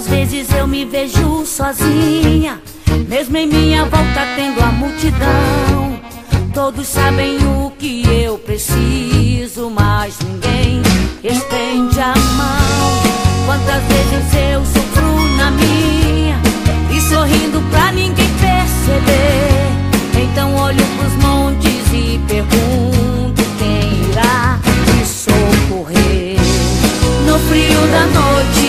Quantas vezes eu me vejo sozinha, mesmo em minha volta tendo a multidão. Todos sabem o que eu preciso, mas ninguém estende a mão. Quantas vezes eu sofro na minha e sorrindo pra ninguém perceber. Então olho pros montes e pergunto quem irá me socorrer. No frio da noite